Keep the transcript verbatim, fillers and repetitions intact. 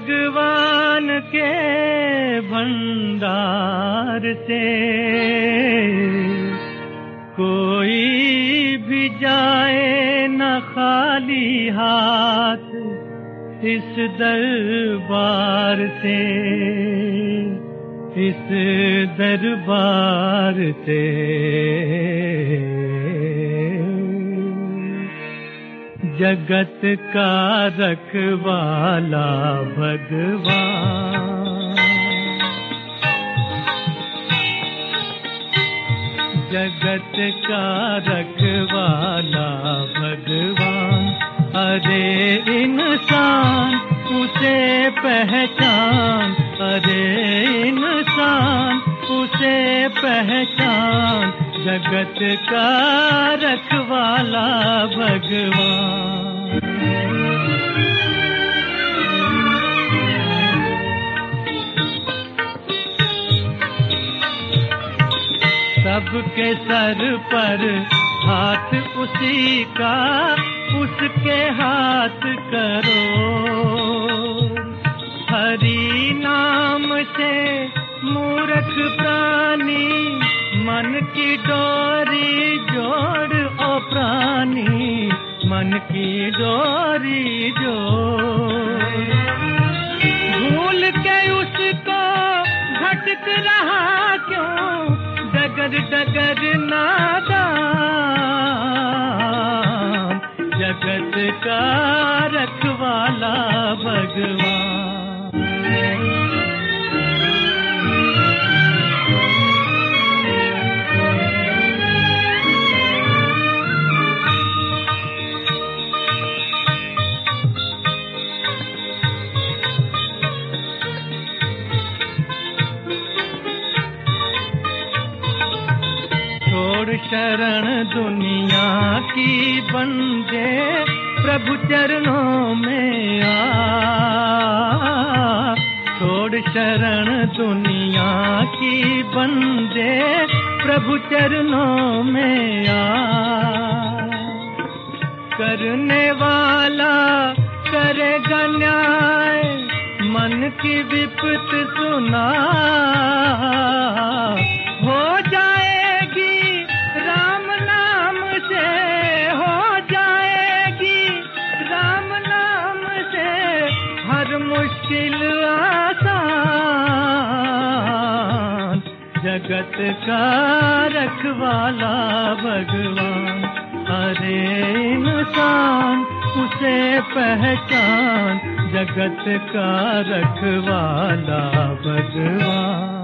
भगवान के भंडार से कोई भी जाए न खाली हाथ इस दरबार से, इस दरबार से। जगत का रखवाला भगवान, जगत का रखवाला भगवान। अरे इंसान उसे पहचान, अरे इंसान उसे पहचान, जगत का रखवाला भगवान। सबके सर पर हाथ उसी का, उसके हाथ करो। हरि नाम से मूर्ख प्राणी मन की डोरी जोड़, ओ प्राणी मन की डोरी जोड़। भूल के उसको भटक रहा क्यों, डगर डगर नादान, जगत का रखवाला भगवान। छोड़ शरण दुनिया की बंदे, प्रभु चरणों में आ। छोड़ शरण दुनिया की बंदे, प्रभु चरणों में आ। करने वाला करेगा न्याय, मन की विपत सुना। हो जाएगी राम नाम से, हो जाएगी राम नाम से हर मुश्किल आसान, जगत का रखवाला भगवान। अरे इंसान उसे पहचान, जगत का रखवाला भगवान।